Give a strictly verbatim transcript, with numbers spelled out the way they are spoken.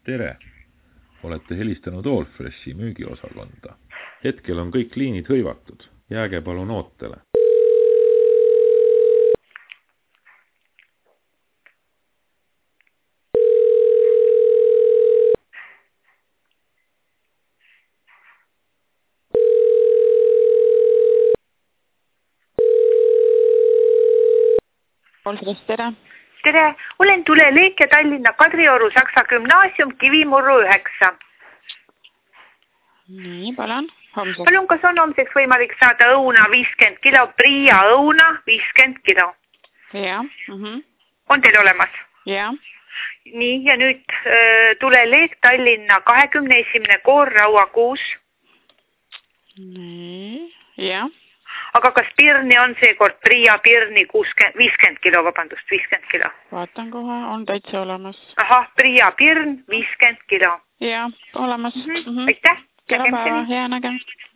Tere! Olete helistanud Allfreshi müügiosakonda. Hetkel on kõik liinid hõivatud. Jääge palun ootele. Allfresh, tere! Tere! Olen Tuleleek ja Tallinna Kadrioru Saksa Gümnaasium Kivimurru üheksa. Nii, palun. Homseks. Palun, kas on homseks võimalik saada õuna viiskümmend kilo, Pria õuna viiskümmend kilo? Ja. Mm-hmm. On teil olemas? Ja. Nii, ja nüüd äh, Tuleleek Tallinna kahekümne esimene koor Raua kuus. Nii, ja. Aga kas pirni on seekord Pria pirni viiskümmend kilo, vabandust, viiskümmend kilo? Vaatan kohe, on täitsa olemas. Ahah, Pria pirn viiskümmend kilo. Ja, olemas. Mm-hmm. Mm-hmm. Aitäh! Kena päeva, hea nägemist.